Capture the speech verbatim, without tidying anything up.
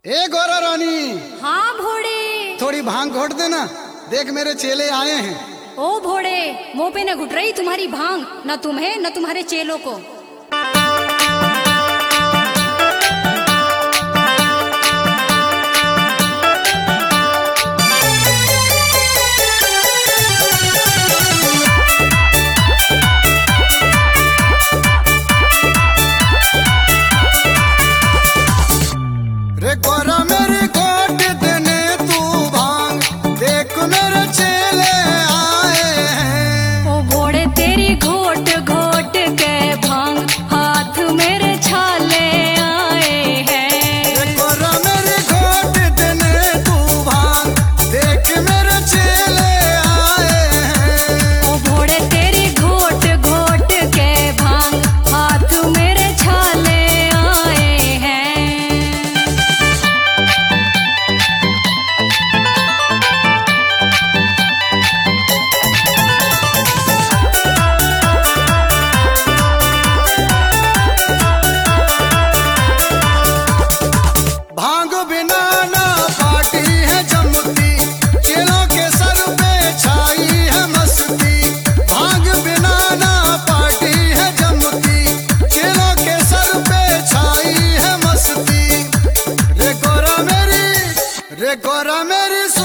ए गौरा रानी। हाँ भोड़े। थोड़ी भांग घोट देना, देख मेरे चेले आए हैं। ओ भोड़े, मुंह पे न घुट रही तुम्हारी भांग, न तुम्हें न तुम्हारे चेलों को। रे गौरा मेरी घोट देने तू भांग, देख मेरे चेले आए हैं। ओ भोड़े तेरी घोट घोट के भांग, हाथ मेरे छाले आए हैं। रे गौरा मेरी घोट देने तू भांग, देख मेरे चेले आए हैं। ओ भोड़े तेरी घोट घोट के भांग, हाथ मेरे छाले आए हैं। भांग बिना ना पार्टी है जमती, चेलों के सर पे छाई है मस्ती। भांग बिना ना पार्टी है जमती, चेलों के सर पे छाई है मस्ती। रे गौरा मेरी रे गौरा मेरी